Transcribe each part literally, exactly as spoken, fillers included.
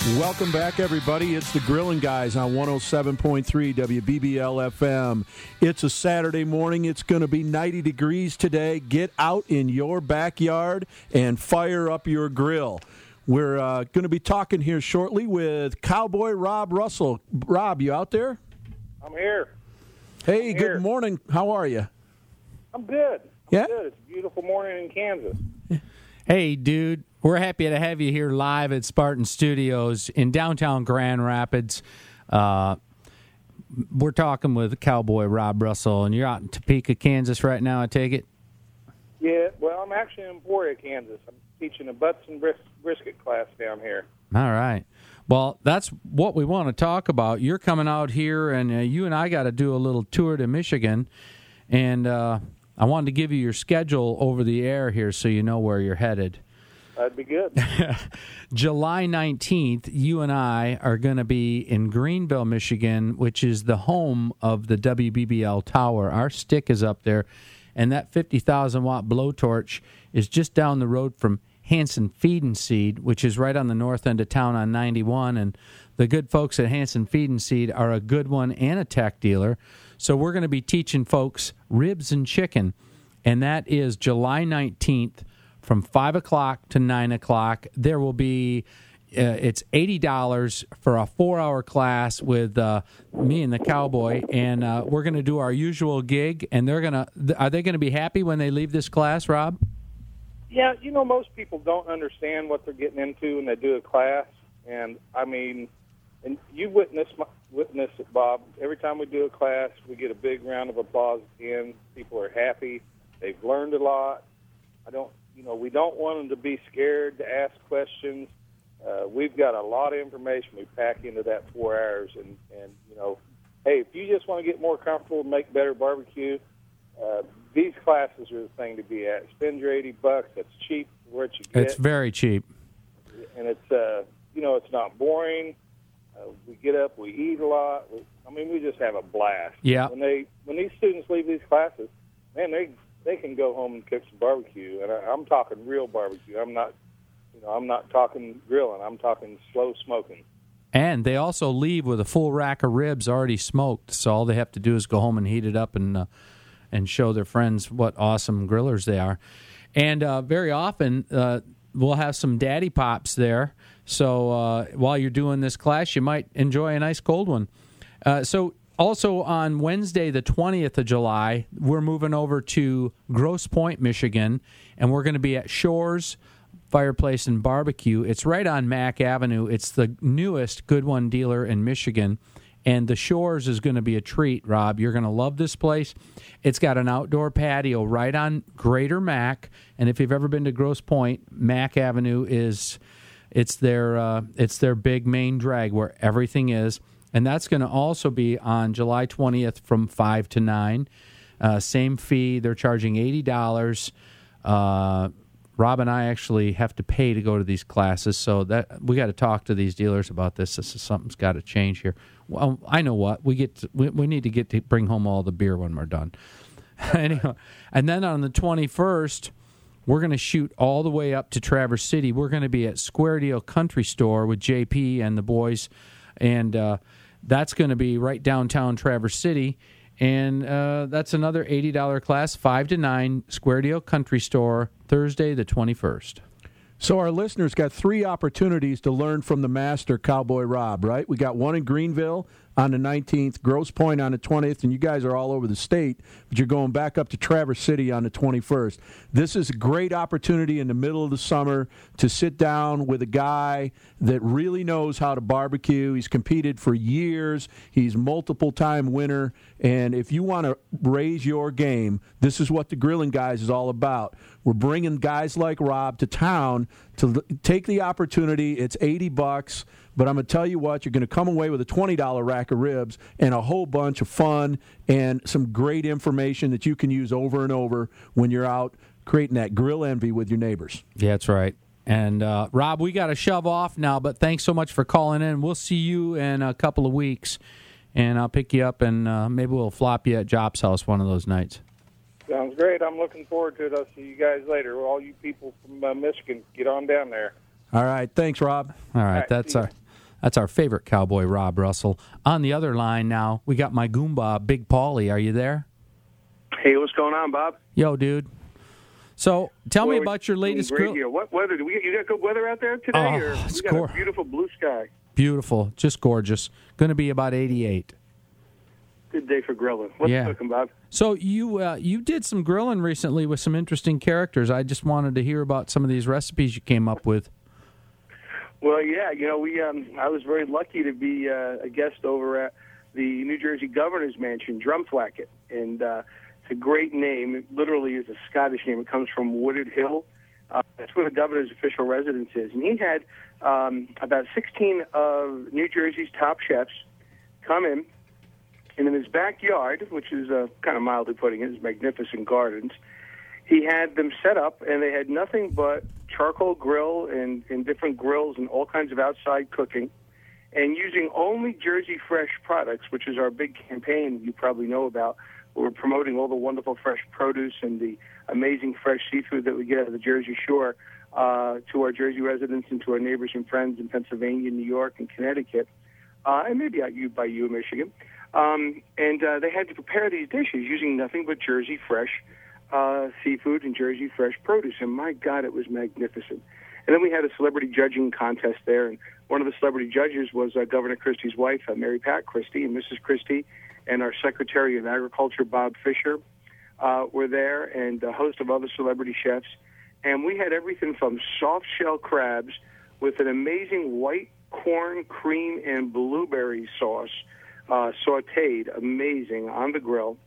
Welcome back, everybody. It's the Grilling Guys on one oh seven point three W B B L F M. It's a Saturday morning. It's going to be ninety degrees today. Get out in your backyard and fire up your grill. We're uh, going to be talking here shortly with Cowboy Rob Russell. Rob, you out there? I'm here. Hey, I'm good here. morning. How are you? I'm good. I'm Yeah? good. It's a beautiful morning in Kansas. Hey, dude, we're happy to have you here live at Spartan Studios in downtown Grand Rapids. Uh, we're talking with Cowboy Rob Russell, and you're out in Topeka, Kansas right now, I take it? Yeah, well, I'm actually in Emporia, Kansas. I'm teaching a butts and bris- brisket class down here. All right. Well, that's what we want to talk about. You're coming out here, and uh, you and I got to do a little tour to Michigan, and uh, I wanted to give you your schedule over the air here so you know where you're headed. That'd be good. July nineteenth, you and I are going to be in Greenville, Michigan, which is the home of the W B B L Tower. Our stick is up there, and that fifty thousand watt blowtorch is just down the road from Hanson Feed and Seed, which is right on the north end of town on ninety-one. And the good folks at Hanson Feed and Seed are a good one and a tech dealer. So we're going to be teaching folks ribs and chicken, and that is July nineteenth. From five o'clock to nine o'clock. There will be, uh, it's eighty dollars for a four-hour class with uh, me and the Cowboy, and uh, we're going to do our usual gig, and they're going to, are they going to be happy when they leave this class, Rob? Yeah, you know, most people don't understand what they're getting into when they do a class. And, I mean, and you witness, my, witness it, Bob. Every time we do a class, we get a big round of applause at the end. People are happy. They've learned a lot. I don't, you know, we don't want them to be scared to ask questions. Uh, we've got a lot of information we pack into that four hours. And, and, you know, hey, if you just want to get more comfortable and make better barbecue, uh, these classes are the thing to be at. Spend your eighty bucks. That's cheap for what you get. It's very cheap. And it's, uh, you know, it's not boring. Uh, we get up, we eat a lot. We, I mean, we just have a blast. Yeah. When they, when these students leave these classes, man, they they can go home and cook some barbecue, and I, I'm talking real barbecue. I'm not, you know, I'm not talking grilling. I'm talking slow smoking. And they also leave with a full rack of ribs already smoked, so all they have to do is go home and heat it up and uh, and show their friends what awesome grillers they are. And uh, very often uh, we'll have some daddy pops there, so uh, while you're doing this class, you might enjoy a nice cold one. Uh, so. Also, on Wednesday, the twentieth of July, we're moving over to Grosse Pointe, Michigan, and we're going to be at Shores Fireplace and Barbecue. It's right on Mack Avenue. It's the newest Good One dealer in Michigan, and the Shores is going to be a treat, Rob. You're going to love this place. It's got an outdoor patio right on Greater Mack, and if you've ever been to Grosse Pointe, Mack Avenue is it's their uh, it's their big main drag where everything is. And that's going to also be on July twentieth from five to nine. Uh, same fee. They're charging eighty dollars. Uh, Rob and I actually have to pay to go to these classes, so that we got to talk to these dealers about this. This is something's got to change here. Well, I know what. We get to, we, we need to get to bring home all the beer when we're done. Anyway, and then on the twenty-first, we're going to shoot all the way up to Traverse City. We're going to be at Square Deal Country Store with J P and the boys, and uh, that's going to be right downtown Traverse City, and uh, that's another eighty dollars class, five to nine, Square Deal Country Store, Thursday the twenty-first. So our listeners got three opportunities to learn from the master, Cowboy Rob, right? We got one in Greenville on the nineteenth, Grosse Pointe on the twentieth, and you guys are all over the state, but you're going back up to Traverse City on the twenty-first. This is a great opportunity in the middle of the summer to sit down with a guy that really knows how to barbecue. He's competed for years. He's multiple-time winner, and if you want to raise your game, this is what the Grilling Guys is all about. We're bringing guys like Rob to town to take the opportunity. It's eighty bucks. But I'm going to tell you what, you're going to come away with a twenty dollars rack of ribs and a whole bunch of fun and some great information that you can use over and over when you're out creating that grill envy with your neighbors. Yeah, that's right. And, uh, Rob, we got to shove off now, but thanks so much for calling in. We'll see you in a couple of weeks, and I'll pick you up, and uh, maybe we'll flop you at Jop's house one of those nights. Sounds great. I'm looking forward to it. I'll see you guys later. All you people from uh, Michigan, get on down there. All right. Thanks, Rob. All right, All right, that's see ya. our That's our favorite cowboy, Rob Russell. On the other line now, we got my Goomba, Big Paulie. Are you there? Hey, what's going on, Bob? Yo, dude. So tell well, me about your latest grill. Here. What weather? Do we? You got good weather out there today? Oh, or it's we got gor- a beautiful blue sky. Beautiful, just gorgeous. Going to be about eighty-eight. Good day for grilling. What's yeah. cooking, Bob? So you uh, you did some grilling recently with some interesting characters. I just wanted to hear about some of these recipes you came up with. Well, yeah, you know, we um, I was very lucky to be uh, a guest over at the New Jersey Governor's Mansion, Drumthwacket, and uh, it's a great name. It literally is a Scottish name. It comes from Wooded Hill. Uh, that's where the governor's official residence is. And he had um, about sixteen of New Jersey's top chefs come in, and in his backyard, which is uh, kind of mildly putting it, his magnificent gardens, he had them set up, and they had nothing but charcoal grill and, and different grills and all kinds of outside cooking, and using only Jersey Fresh products, which is our big campaign you probably know about. We're promoting all the wonderful fresh produce and the amazing fresh seafood that we get out of the Jersey Shore uh, to our Jersey residents and to our neighbors and friends in Pennsylvania, New York, and Connecticut, uh, and maybe out you by you in Michigan. Um, and uh, they had to prepare these dishes using nothing but Jersey Fresh uh, seafood and Jersey Fresh produce. And my God, it was magnificent. And then we had a celebrity judging contest there, and one of the celebrity judges was uh, Governor Christie's wife, uh, Mary Pat Christie, and Missus Christie, and our Secretary of Agriculture, Bob Fisher, uh, were there, and a host of other celebrity chefs. And we had everything from soft-shell crabs with an amazing white corn, cream, and blueberry sauce, uh, sautéed, amazing, on the grill.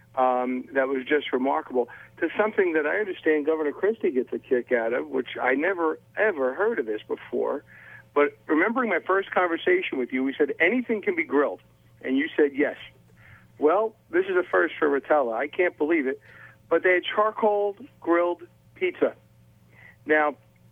Um, that was just remarkable, to something that I understand Governor Christie gets a kick out of, which I never, ever heard of this before. But remembering my first conversation with you, we said anything can be grilled, and you said yes. Well, this is a first for Rotella. I can't believe it. But they had charcoal grilled pizza. Now,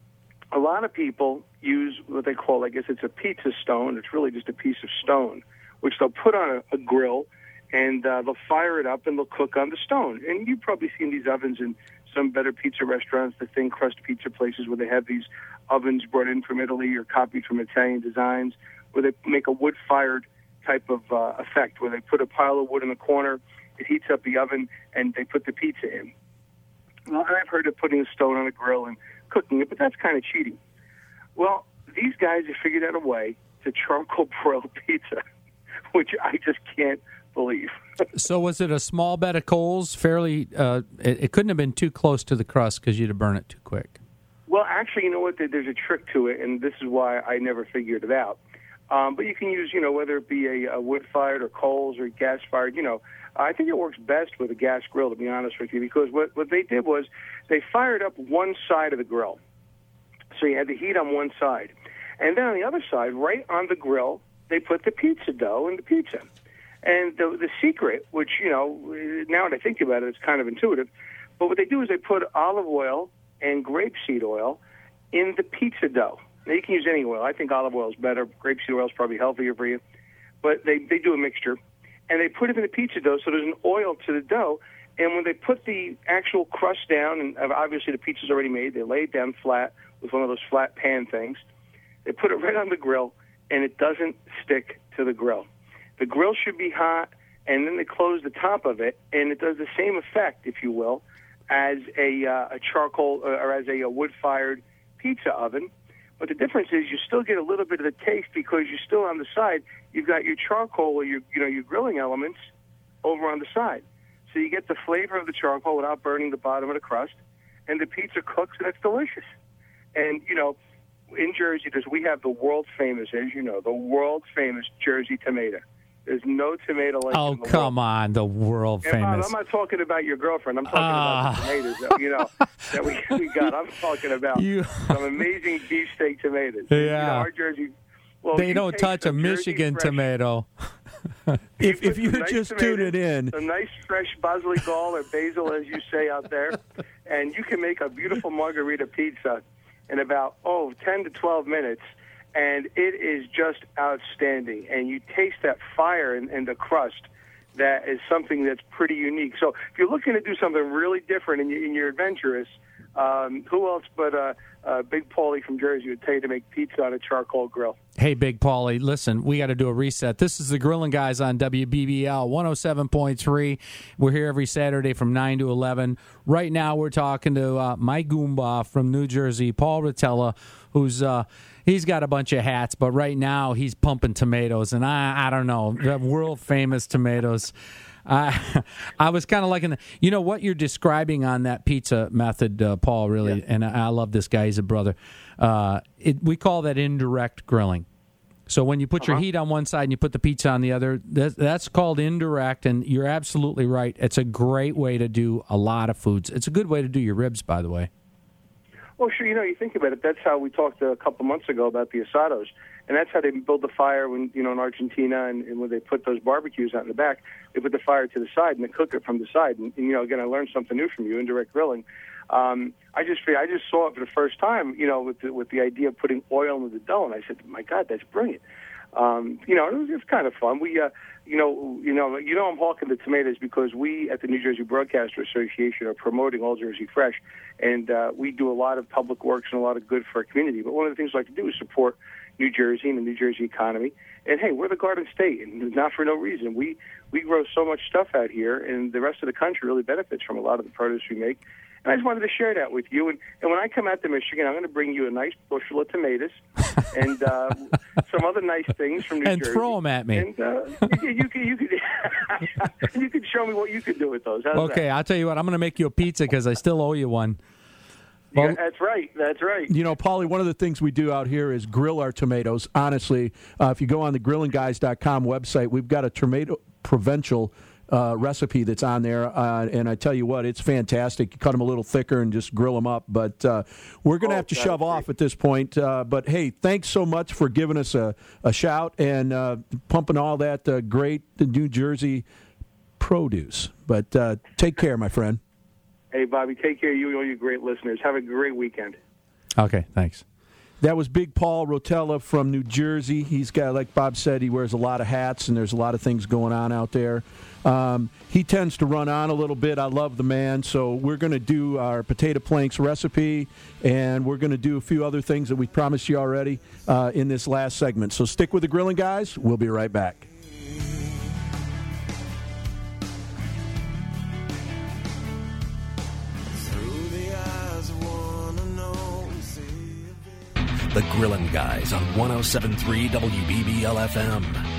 a lot of people use what they call, I guess it's a pizza stone. It's really just a piece of stone, which they'll put on a, a grill, and uh, they'll fire it up, and they'll cook on the stone. And you've probably seen these ovens in some better pizza restaurants, the thin crust pizza places where they have these ovens brought in from Italy or copied from Italian designs, where they make a wood-fired type of uh, effect, where they put a pile of wood in the corner, it heats up the oven, and they put the pizza in. Well, I've heard of putting a stone on a grill and cooking it, but that's kind of cheating. Well, these guys have figured out a way to charcoal broil pizza, which I just can't believe. So was it a small bed of coals, fairly, uh, it, it couldn't have been too close to the crust because you'd have burned it too quick? Well, actually, you know what, there's a trick to it, and this is why I never figured it out. Um, but you can use, you know, whether it be a, a wood-fired or coals or gas-fired, you know. I think it works best with a gas grill, to be honest with you, because what, what they did was they fired up one side of the grill. So you had the heat on one side. And then on the other side, right on the grill, they put the pizza dough and the pizza. And the, the secret, which, you know, now that I think about it, it's kind of intuitive, but what they do is they put olive oil and grapeseed oil in the pizza dough. Now, you can use any oil. I think olive oil is better. Grapeseed oil is probably healthier for you. But they, they do a mixture. And they put it in the pizza dough, so there's an oil to the dough. And when they put the actual crust down, and obviously the pizza's already made, they lay it down flat with one of those flat pan things. They put it right on the grill, and it doesn't stick to the grill. The grill should be hot, and then they close the top of it, and it does the same effect, if you will, as a, uh, a charcoal or as a, a wood-fired pizza oven. But the difference is you still get a little bit of the taste because you're still on the side. You've got your charcoal or your, you know, your grilling elements over on the side. So you get the flavor of the charcoal without burning the bottom of the crust, and the pizza cooks, and it's delicious. And, you know, in Jersey, we have the world-famous, as you know, the world-famous Jersey tomato. There's no tomato like Oh, in the come world. on, the world And Bob, famous. I'm not talking about your girlfriend. I'm talking Ah. about the tomatoes that, you know, that we, we got. I'm talking about You- some amazing beefsteak tomatoes. Yeah. You know, our Jersey. Well, They you don't take touch the a Jersey Michigan fresh- tomato. If, you if put you some had nice just tuned it tomatoes, in, some nice fresh basilic or basil, as you say out there, and you can make a beautiful margarita pizza in about, oh, ten to twelve minutes, and it is just outstanding. And you taste that fire in, in the crust that is something that's pretty unique. So if you're looking to do something really different and, you, and you're adventurous, um, who else but uh, uh, Big Paulie from Jersey would tell you to make pizza on a charcoal grill. Hey, Big Paulie, listen, we got to do a reset. This is the Grilling Guys on W B B L one oh seven point three. We're here every Saturday from nine to eleven. Right now we're talking to uh, my Goomba from New Jersey, Paul Rotella, who's uh, he's got a bunch of hats, but right now he's pumping tomatoes, and I, I don't know, the world-famous tomatoes. I I was kind of liking the, you know, what you're describing on that pizza method, uh, Paul, really, yeah. and I, I love this guy. He's a brother. Uh, it, we call that indirect grilling. So when you put uh-huh. your heat on one side and you put the pizza on the other, that, that's called indirect, and you're absolutely right. It's a great way to do a lot of foods. It's a good way to do your ribs, by the way. Well, sure, you know, you think about it, that's how we talked a couple months ago about the asados. And that's how they build the fire when, you know, in Argentina, and, and when they put those barbecues out in the back, they put the fire to the side and they cook it from the side. And, and you know, again, I learned something new from you, indirect grilling. Um, I just I just saw it for the first time, you know, with the, with the idea of putting oil into the dough, and I said, my God, that's brilliant. Um, you know, it was, it was kind of fun. We, uh, you know, you know, you know, I'm hawking the tomatoes because we at the New Jersey Broadcaster Association are promoting All Jersey Fresh, and uh, we do a lot of public works and a lot of good for our community. But one of the things we like to do is support New Jersey and the New Jersey economy. And hey, we're the Garden State, and not for no reason. We we grow so much stuff out here, and the rest of the country really benefits from a lot of the produce we make. And I just wanted to share that with you. And, and when I come out to Michigan, I'm going to bring you a nice bushel of tomatoes and uh, some other nice things from New and Jersey. And throw them at me. And uh, you, you could you could you could show me what you could do with those. How's okay, that? I'll tell you what. I'm going to make you a pizza because I still owe you one. Well, yeah, that's right. That's right. You know, Paulie, one of the things we do out here is grill our tomatoes. Honestly, uh, if you go on the grilling guys dot com website, we've got a tomato provincial uh, recipe that's on there. Uh, and I tell you what, it's fantastic. You cut them a little thicker and just grill them up. But uh, we're going to oh, have to shove great. off at this point. Uh, but, hey, thanks so much for giving us a, a shout and uh, pumping all that uh, great New Jersey produce. But uh, take care, my friend. Hey, Bobby, take care of you and all you great listeners. Have a great weekend. Okay, thanks. That was Big Paul Rotella from New Jersey. He's got, like Bob said, he wears a lot of hats, and there's a lot of things going on out there. Um, he tends to run on a little bit. I love the man. So we're going to do our potato planks recipe, and we're going to do a few other things that we promised you already uh, in this last segment. So stick with the Grilling Guys. We'll be right back. The Grilling Guys on one oh seven point three W B B L F M.